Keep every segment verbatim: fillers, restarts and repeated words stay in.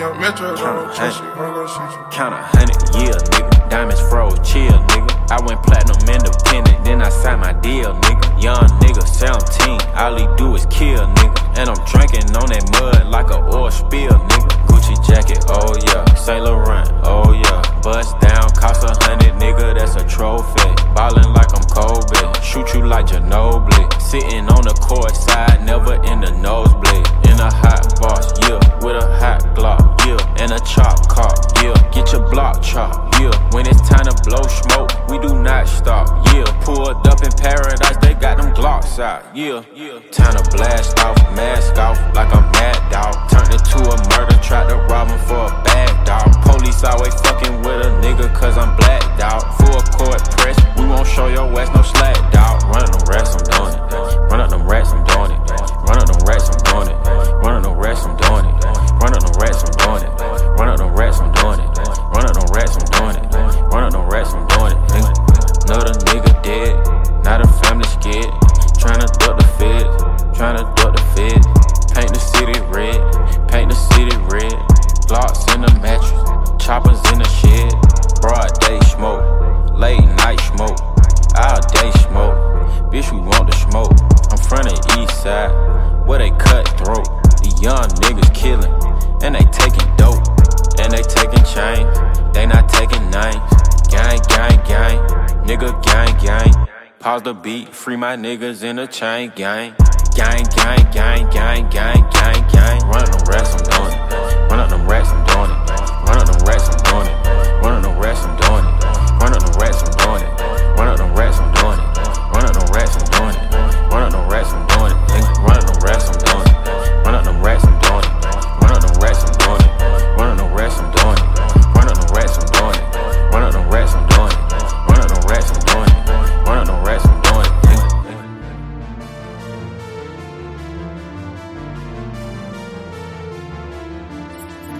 Young Metro, Count a trust you, hundred, I'm gonna shoot you. count a hundred, yeah, nigga. Diamonds froze, chill, nigga. I went platinum independent, then I signed my deal, nigga. Young nigga, seventeen, all he do is kill, nigga. And I'm drinking on that mud like a oil spill, nigga. Gucci jacket, oh yeah. Saint Laurent, oh yeah. Bust down, cost a hundred, nigga, that's a trophy. Ballin' like I'm Kobe, shoot you like Ginobili. Sitting on the court side, never in the nosebleed. In a hot boss, yeah, with a hot Glock, yeah. And a chop cop, yeah. Get your block chopped, yeah. When it's time to blow smoke, we do not stop, yeah. Pulled up in paradise, they got them Glocks out, yeah. Time to blast off, mask off, like I'm mad dog. Turned it to a murder, tried to rob him for a bag dog. Police always fucking with a nigga cause I'm blacked out. Full court press, we won't show your ass no slack dog. Run up them racks, I'm doing it. Run up them racks, I'm doing it. Run up them racks, I'm doing it. Run up them racks, I'm doing it. Run up them racks, I'm doing it. Run up them racks, I'm doing it. Run up them racks, I'm doing it. Run up them racks, I'm doing it. Another nigga dead, now the family scared. Tryna duck the feds, tryna duck the feds. Paint the city red, paint the city red. Glocks in the mattress, choppers in the shed. Broad day smoke, late night smoke, all day smoke. Bitch, we want the smoke. I'm from the east side, where they cut throat. The young niggas killing, and they taking dope. And they taking chains, they not taking names. Gang, gang, gang, nigga gang, gang. Pause the beat, free my niggas in the chain gang. Gang, gang, gang, gang, gang, gang, gang. Run up them racks, I'm doing it. Run up them racks, I'm doing it. Run up them racks, I'm doing it. Run up them racks, I'm doing it. Run up them racks, I'm doing it. Run up them racks, I'm doing it. Run up them racks, I'm doing it. Run up them racks, I'm doing it. Run up them racks, I'm doing it. Run up them racks, I'm doing it. Run up them racks, I'm doing it. Run up them racks, I'm doing it. Run up them racks, I'm doing it. Run up them racks, I'm doing it. Run up them racks, I'm doing it. Run up them racks, I'm doing it.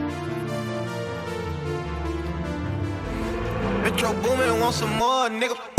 Metro Boomin, want some more, nigga.